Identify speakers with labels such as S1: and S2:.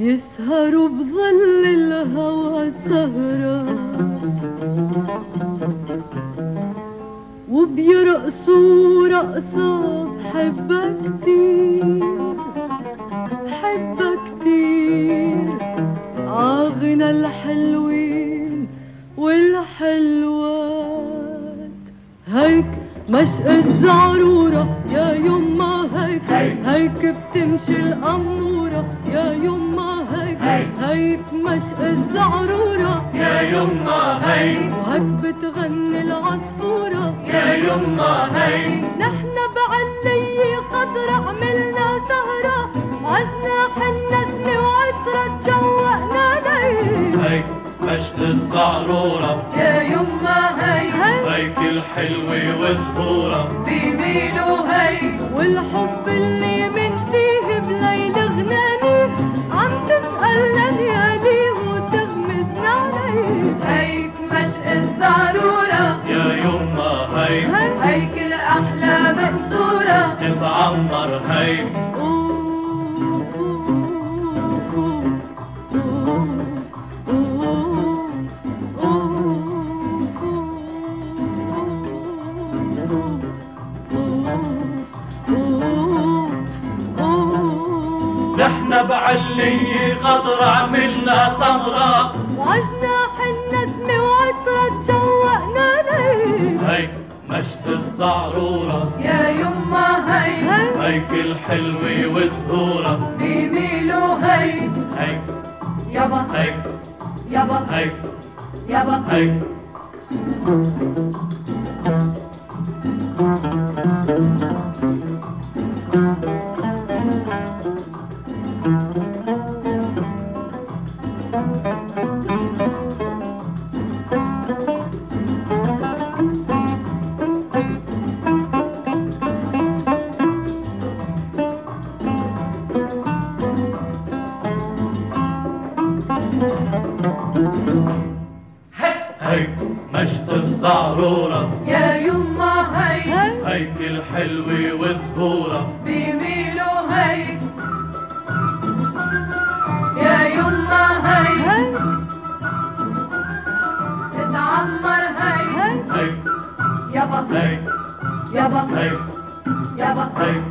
S1: يسهروا بظل الهوى سهرات وبيرقصوا رقصة بحبها كتير، بحبها كتير عاغنى الحلوين والحلوات. هيك مشق الزعرورة يا يما هيك، هيك بتمشي الأمورة يا يما هيك، هيك مشق الزعرورة
S2: يا يما هيك،
S1: وهيك بتغني العصفورة
S2: يا يما هيك.
S1: نحن بعلية خضرا عملنا سهرة عجناح النسمة وعطرة تشوقنا ليك.
S2: هيك مشط الزعرورة
S1: يا يما هيك،
S2: هيك الحلوة وزهورة
S1: بيميلوا هيك، والحب اللي من فيه بليل غناني عم تسألنا ليالي وتغمزنا عليك. هيك مشق الزعرورة
S2: يا يما هيك،
S1: هيك الأحلى مقصورة
S2: تتعمر هيك. نحن بعلية خضرا عملنا سمرة
S1: وعجناح النسمة وعطرة تشوقنا ليك.
S2: هيك مشط الزعرورة
S1: يا يما هيك،
S2: هيك الحلوة وزهورة
S1: بيميلوا هيك،
S2: هيك
S1: يابا
S2: هيك
S1: يابا
S2: هيك
S1: يابا
S2: هيك. هيك مشط الزعرورة
S1: يا يما هيك،
S2: هيك الحلوة وزهورة
S1: بيميلوا هيك. يا يما هيك، تتعمر هيك،
S2: هيك
S1: يابا
S2: هيك
S1: يابا
S2: هيك
S1: يابا
S2: هيك